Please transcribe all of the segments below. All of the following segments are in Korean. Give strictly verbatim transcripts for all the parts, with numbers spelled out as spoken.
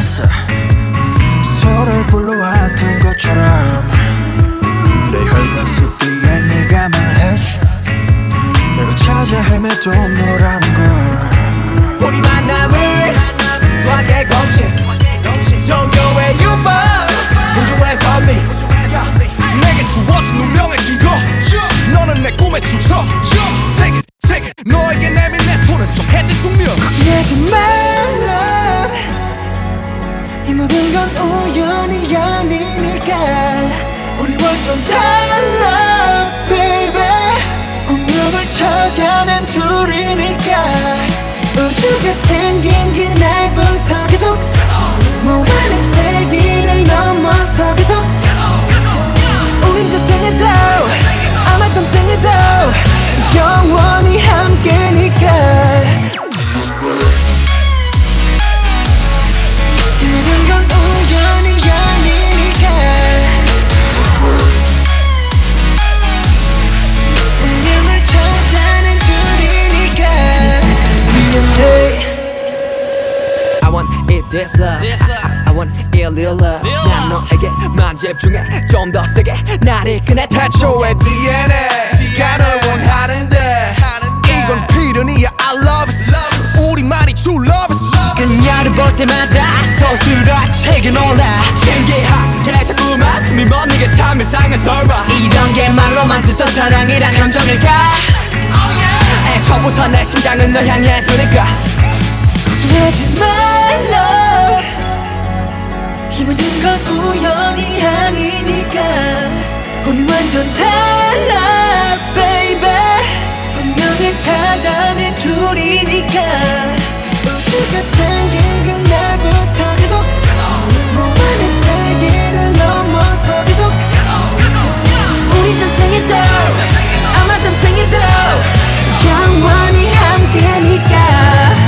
만났어. 서로를 불러왔던 것처럼 내 혈관 속 뒤에 네가 말해줘. 내가 찾아 헤매도 너라는 걸. 우리 만남은 수학의 공식, 종교의 유법, 우주의 선미. 내게 주어진 운명의 증거. 너는 내 꿈의 출처. Take it, take it. 너에게 내민 내 손은 좀 해질 숙명. 걱정하지 말라. 이 모든 건 우연이 아니니까. 우리 완전 달라 baby. 운명을 찾아낸 둘이니까. 우주가 생긴 그날부터 계속 무한의 세기를 넘어서 계속 우린 저 생에도 아마 다음 생에도 영원히 함께니까. 이 모든 건 우연이 아니니까. 운명을 찾아낸 둘이니까. 미안해. I want it this love, I, I want it real love. 난 너에게만 집중해 좀 더 세게 날 이끄네. 태초의 디엔에이 가 널 원하는데 이건 필연이야. I love it. 우리만이 true love it. 그녀를 볼 때마다 서술아 책에 놀라. 신기하게 자꾸만 숨이 멎는 게 참 일상의 설마. 이런 게 말로만 듣던 사랑이란 감정일까. 애초부터 내 심장은 널 향해 두니까. 걱정하지 말라. 이 모든 건 우연이 아니니까. 우리 완전 달라 baby. 운명을 찾아낸 둘이니까. 우주가 생긴 그날부터 계속 무한의 세계를 넘어서 계속 우리 저 생에도 아마 다음 생에도 영원히 함께니까.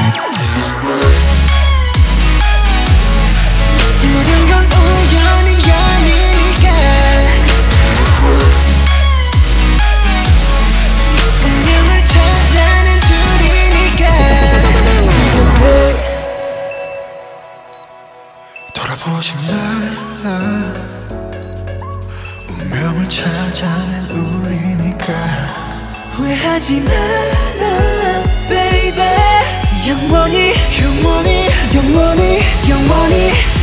돌아보지 말라. 운명을 찾아낸 우리니까. 후회하지 마라 baby. 영원히 영원히 영원히 영원히